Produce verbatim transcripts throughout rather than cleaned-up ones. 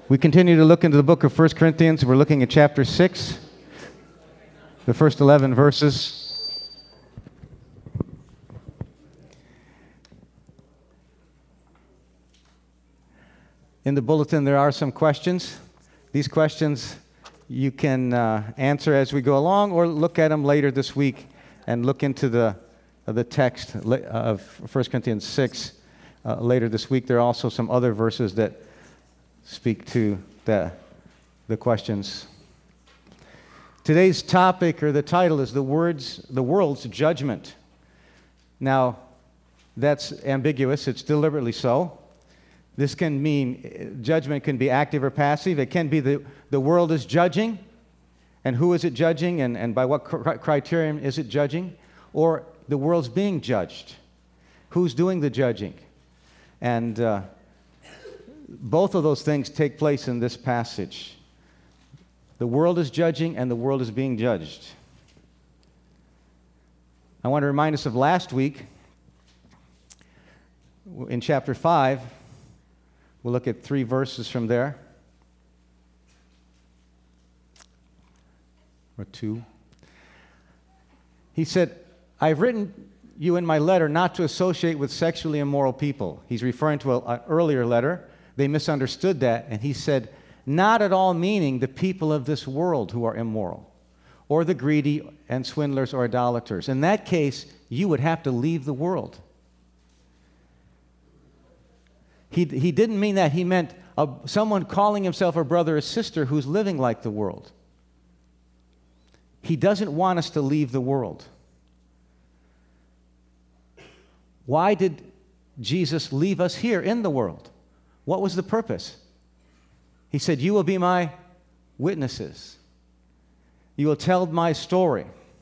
We continue to look into the book of First Corinthians. We're looking at chapter six, the first eleven verses. In the bulletin, there are some questions. These questions you can uh, answer as we go along, or look at them later this week and look into the, uh, the text of First Corinthians six uh, later this week. There are also some other verses that speak to the, the questions. Today's topic, or the title, is the words, the world's judgment. Now, that's ambiguous. It's deliberately so. This can mean, judgment can be active or passive. It can be the, the world is judging, and who is it judging, and, and by what cr- criterion is it judging? Or the world's being judged. Who's doing the judging? And uh, both of those things take place in this passage. The world is judging, and the world is being judged. I want to remind us of last week. In chapter five, we'll look at three verses from there. Or two. He said, I've written you in my letter not to associate with sexually immoral people. He's referring to an earlier letter. They misunderstood that, and he said, not at all meaning the people of this world who are immoral, or the greedy and swindlers or idolaters. In that case, you would have to leave the world. He, he didn't mean that. He meant a, someone calling himself a brother or sister who's living like the world. He doesn't want us to leave the world. Why did Jesus leave us here in the world? What was the purpose? He said, you will be my witnesses. You will tell my story.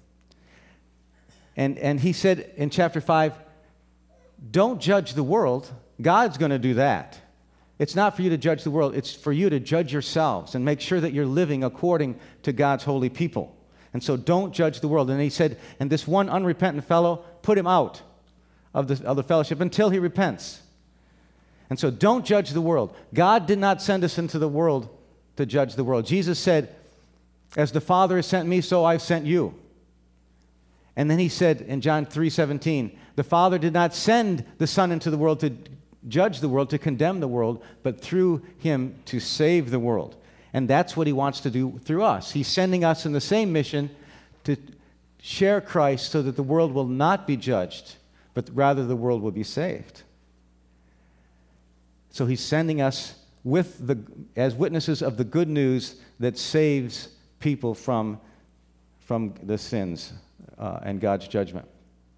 And, and he said in chapter five, don't judge the world. God's going to do that. It's not for you to judge the world. It's for you to judge yourselves and make sure that you're living according to God's holy people. And so don't judge the world. And he said, and this one unrepentant fellow, put him out of the, of the fellowship until he repents. And so don't judge the world. God did not send us into the world to judge the world. Jesus said, as the Father has sent me, so I've sent you. And then he said in John three seventeen, the Father did not send the Son into the world to judge the world, to condemn the world, but through him to save the world. And that's what he wants to do through us. He's sending us in the same mission to share Christ so that the world will not be judged, but rather the world will be saved. So he's sending us with the, as witnesses of the good news that saves people from, from the sins uh, and God's judgment.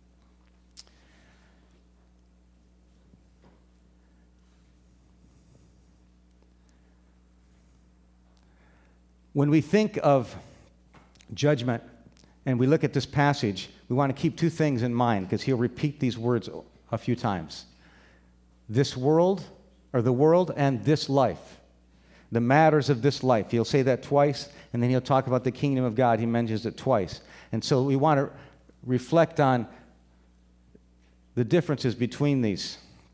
When we think of judgment and we look at this passage, we want to keep two things in mind because he'll repeat these words a few times. This world, or the world, and this life. The matters of this life. He'll say that twice, and then he'll talk about the kingdom of God. He mentions it twice. And so we want to reflect on the differences between these.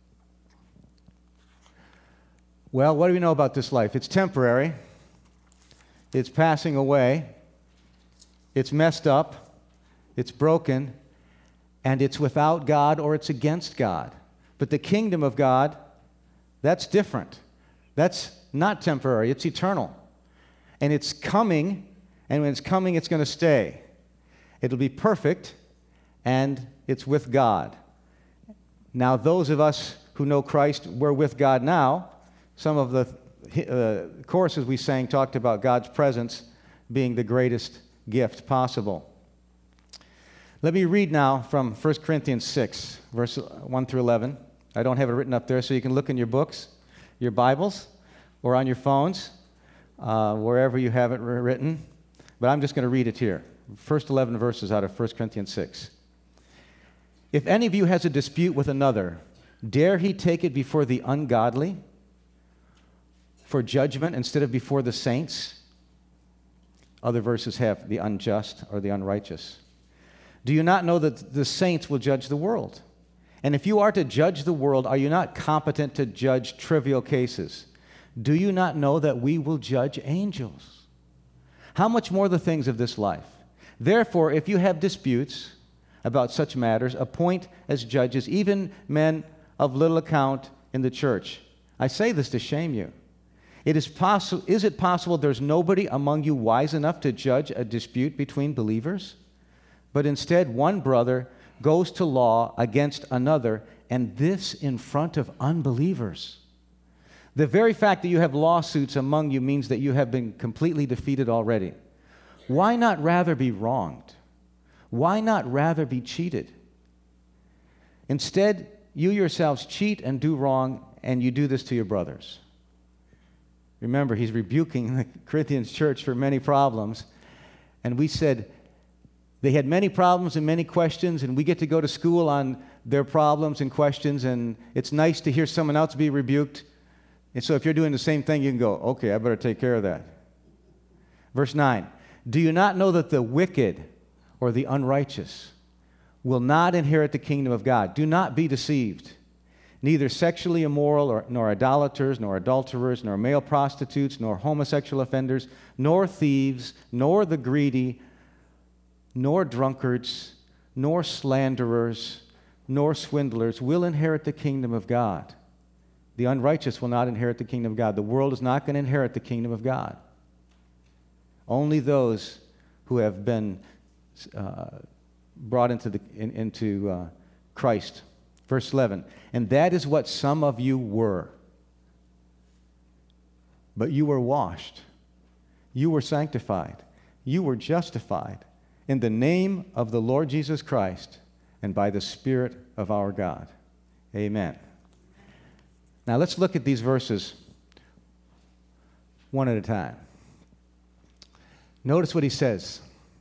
Well, what do we know about this life? It's temporary. It's passing away. It's messed up. It's broken. And it's without God or it's against God. But the kingdom of God, that's different. That's not temporary. It's eternal. And it's coming, and when it's coming, it's going to stay. It'll be perfect, and it's with God. Now, those of us who know Christ, we're with God now. Some of the uh, choruses we sang talked about God's presence being the greatest gift possible. Let me read now from First Corinthians six, verse one through eleven. I don't have it written up there, so you can look in your books, your Bibles, or on your phones, uh, wherever you have it written. But I'm just going to read it here. First eleven verses out of First Corinthians six. If any of you has a dispute with another, dare he take it before the ungodly for judgment instead of before the saints? Other verses have the unjust or the unrighteous. Do you not know that the saints will judge the world? And if you are to judge the world, are you not competent to judge trivial cases? Do you not know that we will judge angels? How much more the things of this life? Therefore, if you have disputes about such matters, appoint as judges even men of little account in the church. I say this to shame you. It is possi- is it possible there's nobody among you wise enough to judge a dispute between believers? But instead, one brother goes to law against another, and this in front of unbelievers. The very fact that you have lawsuits among you means that you have been completely defeated already. Why not rather be wronged? Why not rather be cheated? Instead, you yourselves cheat and do wrong, and you do this to your brothers. Remember, he's rebuking the Corinthians church for many problems. And we said they had many problems and many questions, and we get to go to school on their problems and questions, and it's nice to hear someone else be rebuked. And so if you're doing the same thing, you can go, okay, I better take care of that. Verse nine, do you not know that the wicked or the unrighteous will not inherit the kingdom of God? Do not be deceived. Neither sexually immoral, or, nor idolaters, nor adulterers, nor male prostitutes, nor homosexual offenders, nor thieves, nor the greedy, nor drunkards, nor slanderers, nor swindlers will inherit the kingdom of God. The unrighteous will not inherit the kingdom of God. The world is not going to inherit the kingdom of God. Only those who have been uh, brought into, the, in, into uh, Christ. Verse eleven, and that is what some of you were. But you were washed. You were sanctified. You were justified in the name of the Lord Jesus Christ and by the Spirit of our God. Amen. Now let's look at these verses one at a time. Notice what he says.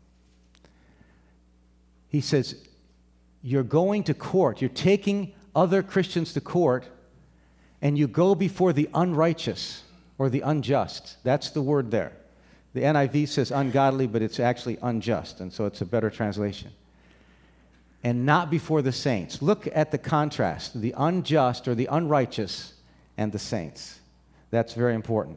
He says, you're going to court. You're taking other Christians to court, and you go before the unrighteous or the unjust. That's the word there. The N I V says ungodly, but it's actually unjust, and so it's a better translation. And not before the saints. Look at the contrast, the unjust or the unrighteous and the saints. That's very important.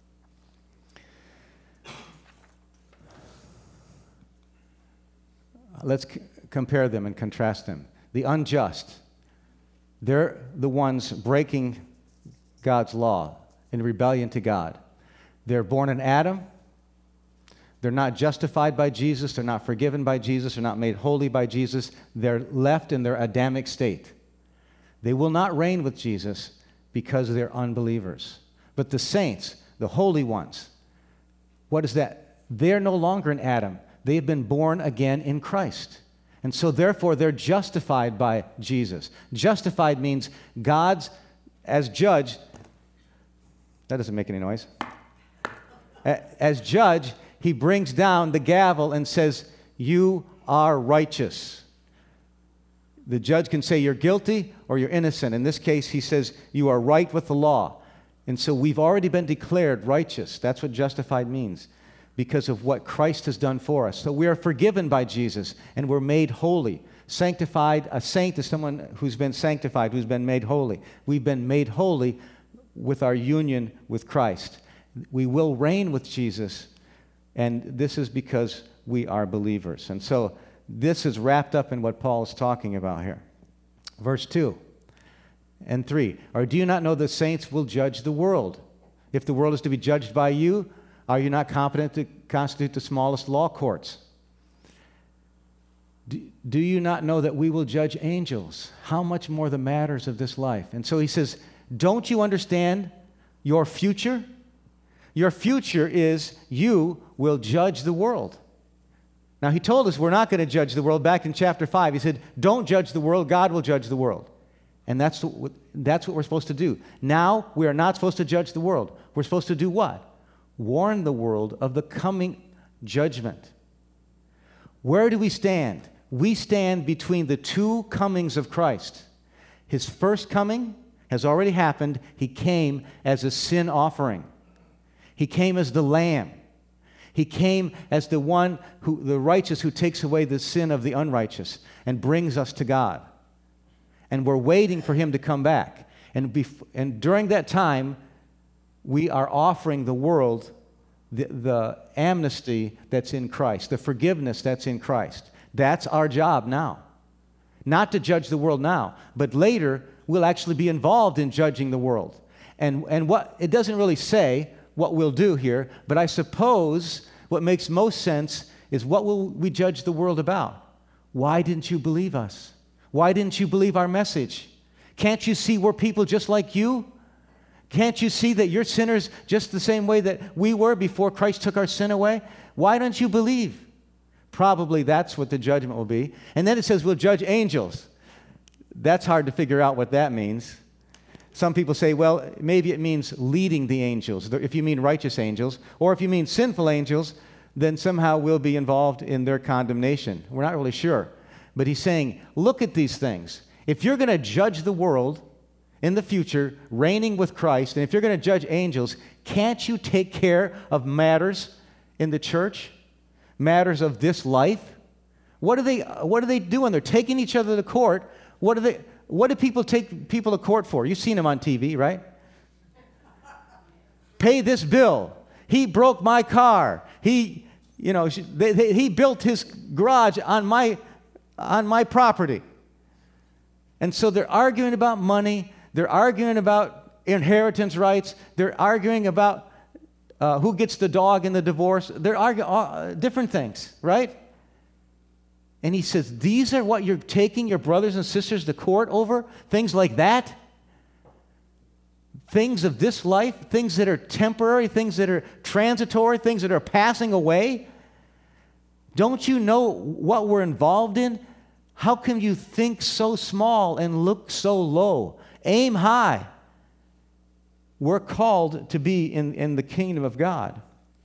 Let's c- compare them and contrast them. The unjust, they're the ones breaking God's law in rebellion to God. They're born in Adam. They're not justified by Jesus. They're not forgiven by Jesus. They're not made holy by Jesus. They're left in their Adamic state. They will not reign with Jesus because they're unbelievers. But the saints, the holy ones, what is that? They're no longer in Adam. They have been born again in Christ. And so therefore they're justified by Jesus. Justified means God's, as judge, that doesn't make any noise. As judge, he brings down the gavel and says, you are righteous. The judge can say you're guilty or you're innocent. In this case, he says you are right with the law. And so we've already been declared righteous. That's what justified means, because of what Christ has done for us. So we are forgiven by Jesus, and we're made holy. Sanctified, a saint is someone who's been sanctified, who's been made holy. We've been made holy with our union with Christ. We will reign with Jesus, and this is because we are believers. And so this is wrapped up in what Paul is talking about here. Verse two and three. Or do you not know the saints will judge the world? If the world is to be judged by you, are you not competent to constitute the smallest law courts? Do, do you not know that we will judge angels? How much more the matters of this life? And so he says, don't you understand your future? Your future is you will judge the world. Now, he told us we're not going to judge the world. Back in chapter five, he said, don't judge the world, God will judge the world. And that's what, that's what we're supposed to do. Now, we are not supposed to judge the world. We're supposed to do what? Warn the world of the coming judgment. Where do we stand? We stand between the two comings of Christ. His first coming has already happened. He came as a sin offering. He came as the Lamb. He came as the one, who, the righteous who takes away the sin of the unrighteous and brings us to God. And we're waiting for him to come back. And, bef- and during that time, we are offering the world the, the amnesty that's in Christ, the forgiveness that's in Christ. That's our job now. Not to judge the world now, but later we'll actually be involved in judging the world. And, and what it doesn't really say what we'll do here, but I suppose what makes most sense is what will we judge the world about? Why didn't you believe us? Why didn't you believe our message? Can't you see we're people just like you? Can't you see that you're sinners just the same way that we were before Christ took our sin away? Why don't you believe? Probably that's what the judgment will be. And then it says we'll judge angels. That's hard to figure out what that means. Some people say, well, maybe it means leading the angels, if you mean righteous angels. Or if you mean sinful angels, then somehow we'll be involved in their condemnation. We're not really sure. But he's saying, look at these things. If you're going to judge the world in the future, reigning with Christ, and if you're going to judge angels, can't you take care of matters in the church? Matters of this life? What are they, what are they doing? They're taking each other to court. What are they... What do people take people to court for? You've seen them on T V, right? Pay this bill. He broke my car. He, you know, they, they, he built his garage on my, on my property. And so they're arguing about money. They're arguing about inheritance rights. They're arguing about uh, who gets the dog in the divorce. They're arguing uh, different things, right? And he says, these are what you're taking your brothers and sisters to court over? Things like that? Things of this life? Things that are temporary? Things that are transitory? Things that are passing away? Don't you know what we're involved in? How can you think so small and look so low? Aim high. We're called to be in, in the kingdom of God.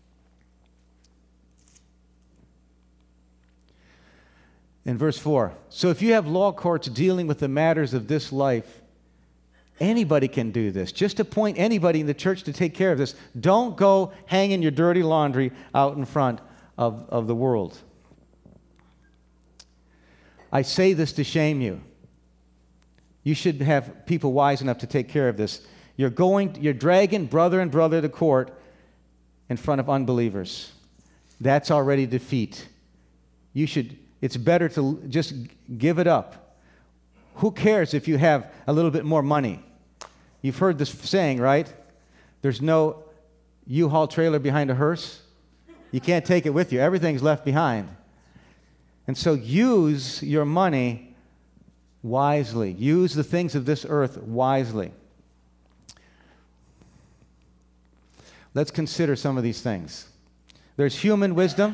In verse four, so if you have law courts dealing with the matters of this life, anybody can do this. Just appoint anybody in the church to take care of this. Don't go hanging your dirty laundry out in front of, of the world. I say this to shame you. You should have people wise enough to take care of this. You're going, you're dragging brother and brother to court in front of unbelievers. That's already defeat. You should... It's better to just give it up. Who cares if you have a little bit more money? You've heard this saying, right? There's no U-Haul trailer behind a hearse. You can't take it with you. Everything's left behind. And so use your money wisely. Use the things of this earth wisely. Let's consider some of these things. There's human wisdom.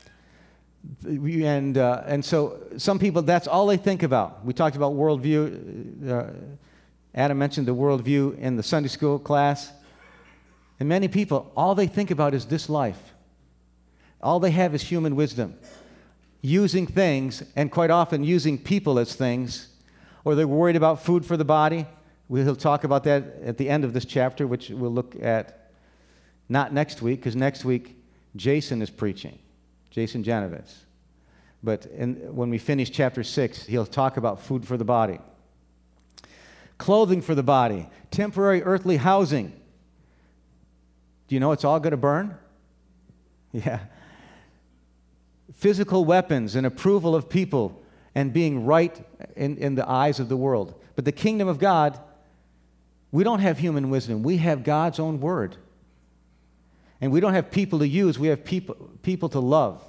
And uh, and so some people, that's all they think about. We talked about worldview. Uh, Adam mentioned the worldview in the Sunday school class. And many people, all they think about is this life. All they have is human wisdom. Using things, and quite often using people as things. Or they're worried about food for the body. We'll talk about that at the end of this chapter, which we'll look at not next week, because next week Jason is preaching. Jason Janovitz. But in, when we finish chapter six, he'll talk about food for the body. Clothing for the body. Temporary earthly housing. Do you know it's all going to burn? Yeah. Physical weapons and approval of people and being right in, in the eyes of the world. But the kingdom of God, we don't have human wisdom. We have God's own word. And we don't have people to use, we have people, people to love.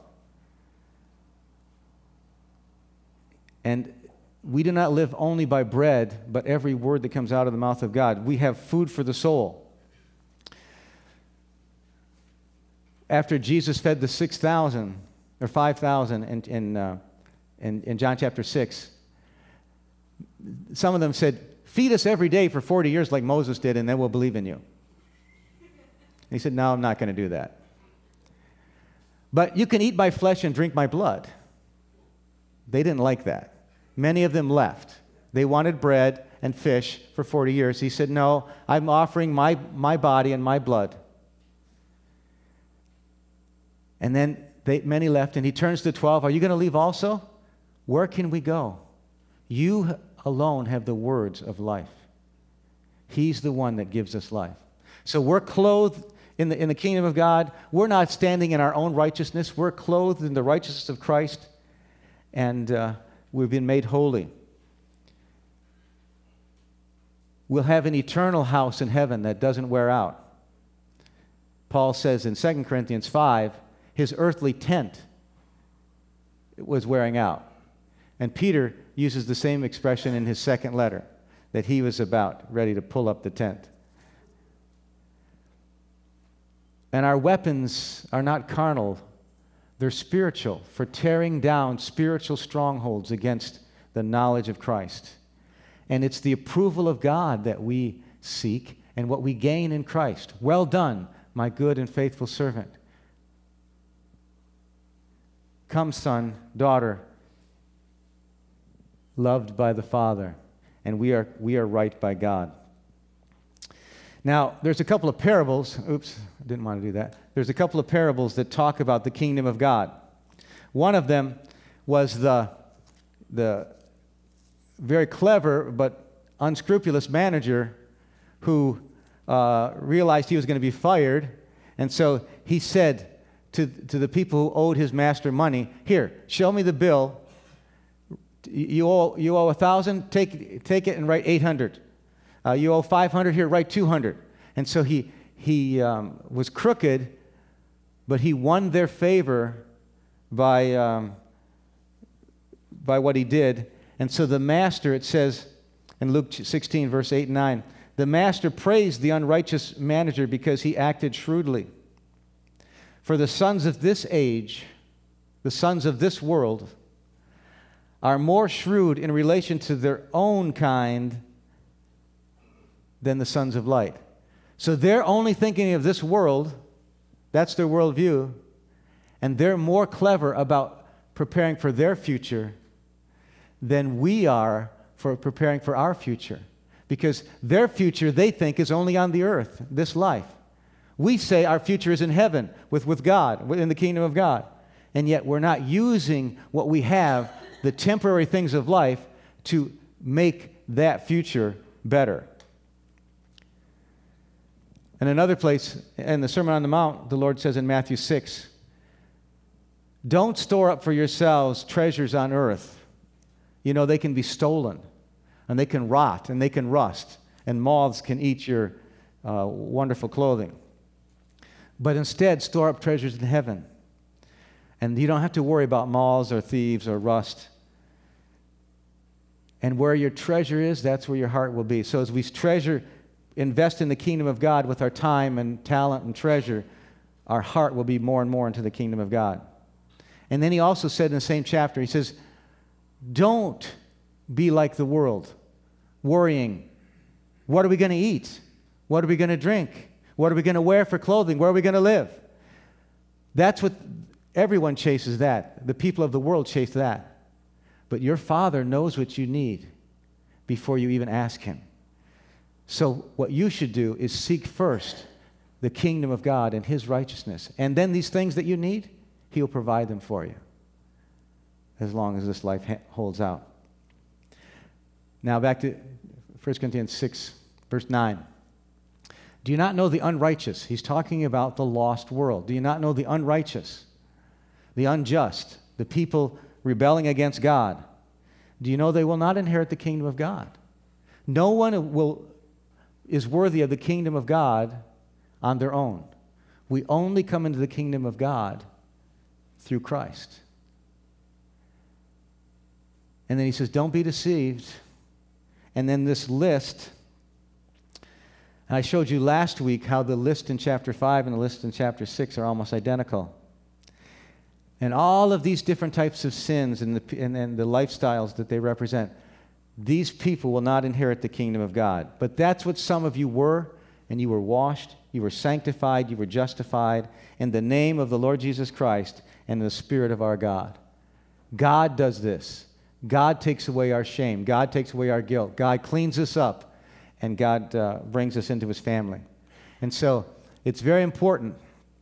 And we do not live only by bread, but every word that comes out of the mouth of God. We have food for the soul. After Jesus fed the six thousand, or five thousand in, in, uh, in, in John chapter six, some of them said, feed us every day for forty years like Moses did, and then we'll believe in you. He said, no, I'm not going to do that. But you can eat my flesh and drink my blood. They didn't like that. Many of them left. They wanted bread and fish for forty years. He said, no, I'm offering my, my body and my blood. And then they, many left, and he turns to twelve. Are you going to leave also? Where can we go? You alone have the words of life. He's the one that gives us life. So we're clothed in the, in the kingdom of God. We're not standing in our own righteousness. We're clothed in the righteousness of Christ, and uh, we've been made holy. We'll have an eternal house in heaven that doesn't wear out. Paul says in Second Corinthians five, his earthly tent was wearing out. And Peter uses the same expression in his second letter, that he was about ready to pull up the tent. And our weapons are not carnal, they're spiritual, for tearing down spiritual strongholds against the knowledge of Christ. And it's the approval of God that we seek and what we gain in Christ. Well done, my good and faithful servant. Come, son, daughter, loved by the Father, and we are we are right by God. Now, there's a couple of parables. Oops, I didn't want to do that. There's a couple of parables that talk about the kingdom of God. One of them was the the very clever but unscrupulous manager who uh, realized he was going to be fired, and so he said to, to the people who owed his master money, "Here, show me the bill. You owe you owe a thousand. Take take it and write eight hundred. Uh, you owe five hundred. Here, write two hundred." And so he he um, was crooked, but he won their favor by um, by what he did. And so the master, it says in Luke sixteen, verse eight and nine, the master praised the unrighteous manager because he acted shrewdly. For the sons of this age, the sons of this world, are more shrewd in relation to their own kind than the sons of light. So they're only thinking of this world. That's their worldview. And they're more clever about preparing for their future than we are for preparing for our future. Because their future, they think, is only on the earth, this life. We say our future is in heaven with, with God, in the kingdom of God. And yet we're not using what we have, the temporary things of life, to make that future better. In another place, in the Sermon on the Mount, the Lord says in Matthew six, don't store up for yourselves treasures on earth. You know, they can be stolen, and they can rot, and they can rust, and moths can eat your uh, wonderful clothing. But instead, store up treasures in heaven. And you don't have to worry about moths or thieves or rust. And where your treasure is, that's where your heart will be. So as we treasure, invest in the kingdom of God with our time and talent and treasure, our heart will be more and more into the kingdom of God. And then he also said in the same chapter, he says, don't be like the world, worrying. What are we going to eat? What are we going to drink? What are we going to wear for clothing? Where are we going to live? That's what everyone chases that. The people of the world chase that. But your Father knows what you need before you even ask Him. So what you should do is seek first the kingdom of God and His righteousness. And then these things that you need, He'll provide them for you as long as this life ha- holds out. Now back to First Corinthians six, verse nine. Do you not know the unrighteous? He's talking about the lost world. Do you not know the unrighteous, the unjust, the people rebelling against God? Do you know they will not inherit the kingdom of God? No one will is worthy of the kingdom of God on their own. We only come into the kingdom of God through Christ. And then he says, don't be deceived. And then this list, and I showed you last week how the list in chapter five and the list in chapter six are almost identical. And all of these different types of sins and the, and, and the lifestyles that they represent, these people will not inherit the kingdom of God. But that's what some of you were, and you were washed, you were sanctified, you were justified in the name of the Lord Jesus Christ and the Spirit of our God. God does this. God takes away our shame. God takes away our guilt. God cleans us up, and God uh, brings us into His family. And so it's very important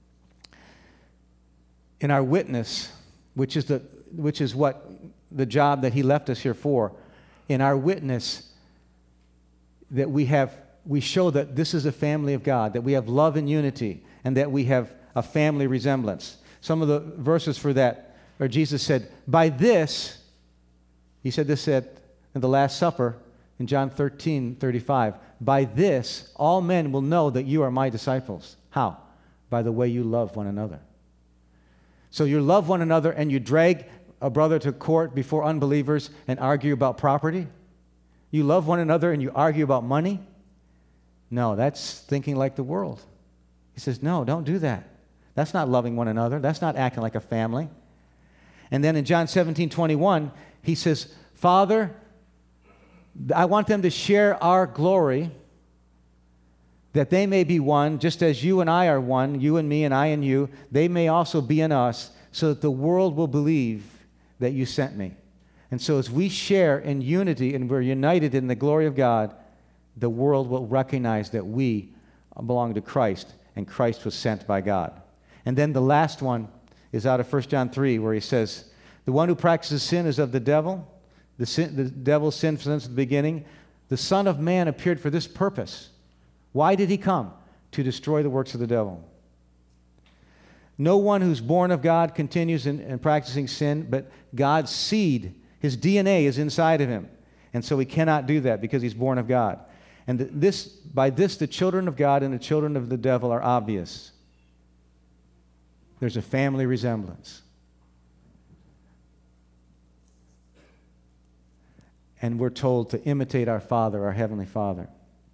in our witness, which is the which is what the job that He left us here for, in our witness that we have we show that this is a family of God, that we have love and unity, and that we have a family resemblance. Some of the verses for that are Jesus said, by this, he said this at in the Last Supper in John thirteen thirty-five, by this all men will know that you are my disciples. How? By the way you love one another. So you love one another and you drag a brother to court before unbelievers and argue about property? You love one another and you argue about money? No, that's thinking like the world. He says, no, don't do that. That's not loving one another. That's not acting like a family. And then in John seventeen twenty-one, he says, Father, I want them to share our glory, that they may be one, just as you and I are one, you and me and I and you, they may also be in us, so that the world will believe that you sent me. And so as we share in unity and we're united in the glory of God, the world will recognize that we belong to Christ and Christ was sent by God. And then the last one is out of First John three, where he says, the one who practices sin is of the devil. The, sin, the devil sinned since the beginning. The Son of Man appeared for this purpose. Why did he come? To destroy the works of the devil. No one who's born of God continues in, in practicing sin, but God's seed, his D N A is inside of him. And so he cannot do that because he's born of God. And this, by this, the children of God and the children of the devil are obvious. There's a family resemblance. And we're told to imitate our Father, our Heavenly Father.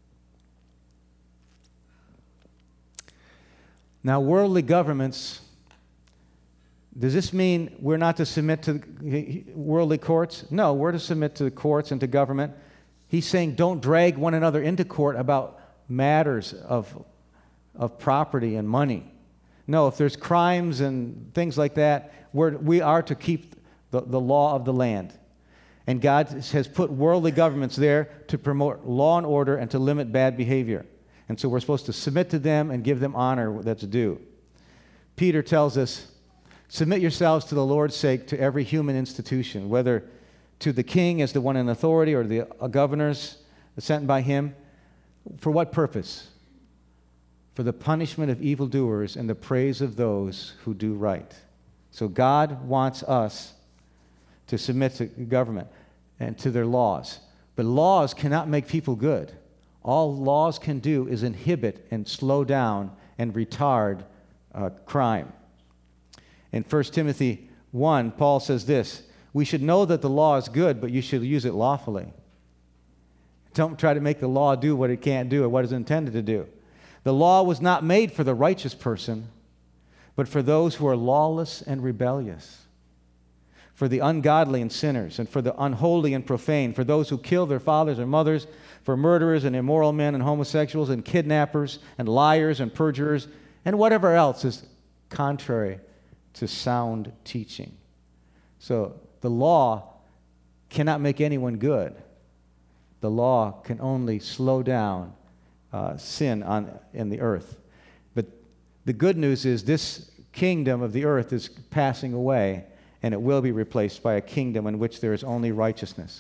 Now, worldly governments, does this mean we're not to submit to worldly courts? No, we're to submit to the courts and to government. He's saying don't drag one another into court about matters of, of property and money. No, if there's crimes and things like that, we're, we are to keep the, the law of the land. And God has put worldly governments there to promote law and order and to limit bad behavior. And so we're supposed to submit to them and give them honor that's due. Peter tells us, submit yourselves to the Lord's sake to every human institution, whether to the king as the one in authority or the uh, governors sent by him. For what purpose? For the punishment of evildoers and the praise of those who do right. So God wants us to submit to government and to their laws. But laws cannot make people good. All laws can do is inhibit and slow down and retard uh, crime. In First Timothy one, Paul says this, we should know that the law is good, but you should use it lawfully. Don't try to make the law do what it can't do or what it's intended to do. The law was not made for the righteous person, but for those who are lawless and rebellious, for the ungodly and sinners, and for the unholy and profane, for those who kill their fathers and mothers, for murderers and immoral men and homosexuals and kidnappers and liars and perjurers, and whatever else is contrary to sound teaching. So the law cannot make anyone good. The law can only slow down uh, sin on in the earth. But the good news is this kingdom of the earth is passing away, and it will be replaced by a kingdom in which there is only righteousness.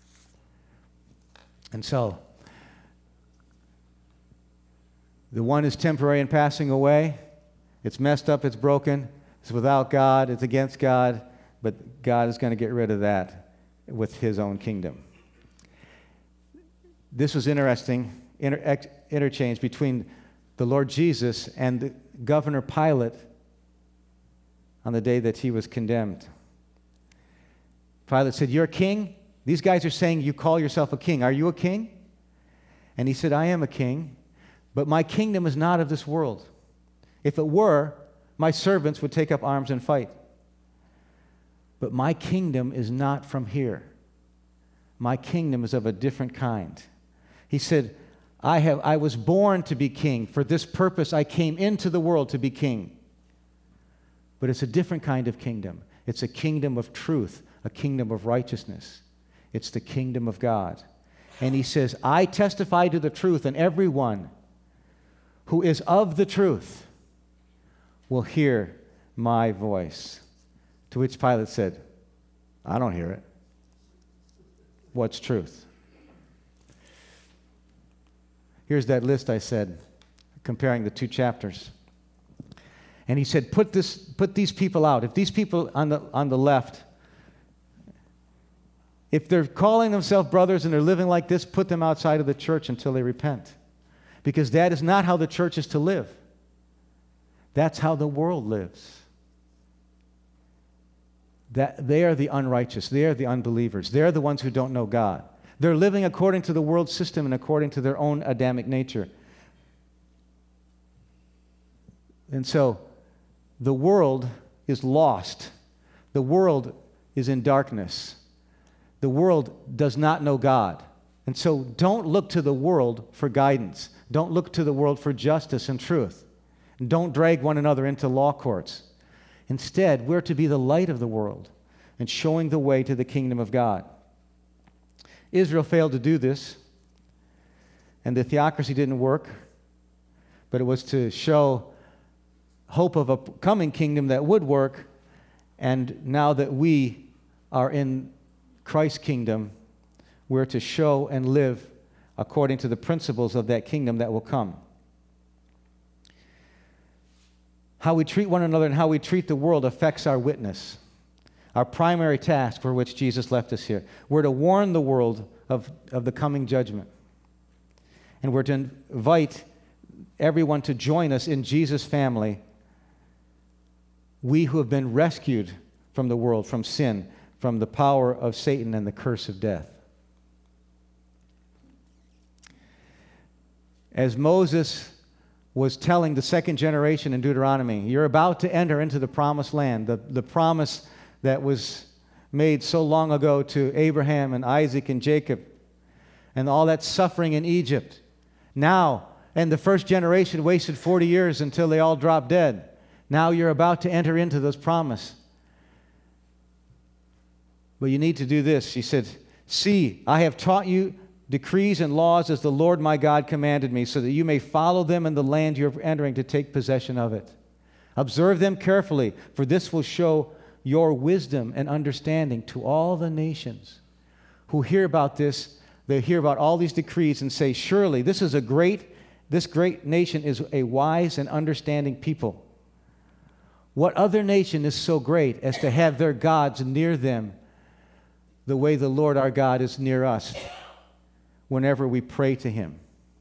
And so, the one is temporary and passing away. It's messed up, it's broken, it's without God, it's against God, but God is going to get rid of that with his own kingdom. This was interesting, inter- ex- interchange between the Lord Jesus and the Governor Pilate on the day that he was condemned. Pilate said, you're a king? These guys are saying you call yourself a king. Are you a king? And he said, I am a king, but my kingdom is not of this world. If it were, my servants would take up arms and fight. But my kingdom is not from here. My kingdom is of a different kind. He said, I have I was born to be king. For this purpose I came into the world to be king. But it's a different kind of kingdom. It's a kingdom of truth, a kingdom of righteousness. It's the kingdom of God. And he says, I testify to the truth, and everyone who is of the truth will hear my voice. To which Pilate said, I don't hear it. What's truth? Here's that list I said, comparing the two chapters. And he said, put this, put these people out. If these people on the, on the left, if they're calling themselves brothers and they're living like this, put them outside of the church until they repent. Because that is not how the church is to live. That's how the world lives. That they are the unrighteous. They are the unbelievers. They're the ones who don't know God. They're living according to the world system and according to their own Adamic nature. And so, the world is lost. The world is in darkness. The world does not know God. And so, don't look to the world for guidance. Don't look to the world for justice and truth. And don't drag one another into law courts. Instead, we're to be the light of the world and showing the way to the kingdom of God. Israel failed to do this, and the theocracy didn't work, but it was to show hope of a coming kingdom that would work, and now that we are in Christ's kingdom, we're to show and live according to the principles of that kingdom that will come. How we treat one another and how we treat the world affects our witness, our primary task for which Jesus left us here. We're to warn the world of, of the coming judgment. And we're to invite everyone to join us in Jesus' family, we who have been rescued from the world, from sin, from the power of Satan and the curse of death. As Moses was telling the second generation in Deuteronomy, you're about to enter into the promised land, the, the promise that was made so long ago to Abraham and Isaac and Jacob, and all that suffering in Egypt. Now, and the first generation wasted forty years until they all dropped dead. Now you're about to enter into those promises. But you need to do this. He said, see, I have taught you decrees and laws as the Lord my God commanded me, so that you may follow them in the land you're entering to take possession of it. Observe them carefully, for this will show your wisdom and understanding to all the nations who hear about this. They hear about all these decrees and say, surely this is a great, this great nation is a wise and understanding people. What other nation is so great as to have their gods near them the way the Lord our God is near us whenever we pray to Him?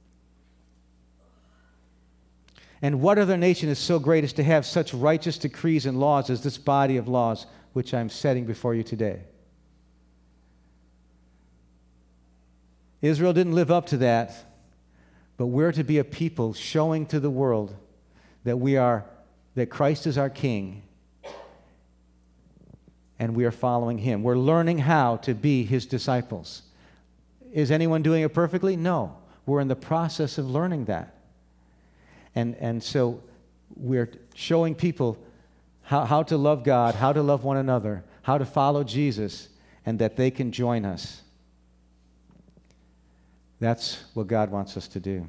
And what other nation is so great as to have such righteous decrees and laws as this body of laws which I'm setting before you today? Israel didn't live up to that, but we're to be a people showing to the world that we are, that Christ is our King, and we are following Him. We're learning how to be His disciples. Is anyone doing it perfectly? No. We're in the process of learning that. And, and so we're showing people how, how to love God, how to love one another, how to follow Jesus, and that they can join us. That's what God wants us to do.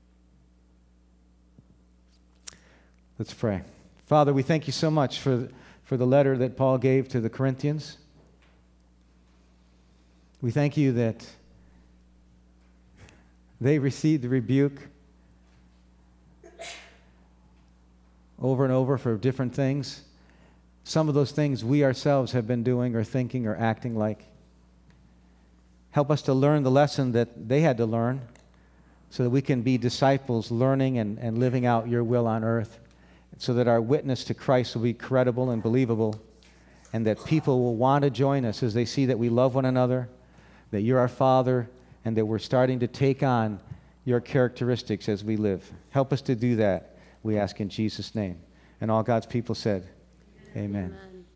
Let's pray. Father, we thank you so much for, for the letter that Paul gave to the Corinthians. We thank you that they received the rebuke over and over for different things. Some of those things we ourselves have been doing or thinking or acting like. Help us to learn the lesson that they had to learn so that we can be disciples learning and, and living out your will on earth, so that our witness to Christ will be credible and believable, and that people will want to join us as they see that we love one another, that you're our Father, and that we're starting to take on your characteristics as we live. Help us to do that, we ask in Jesus' name. And all God's people said, amen. Amen.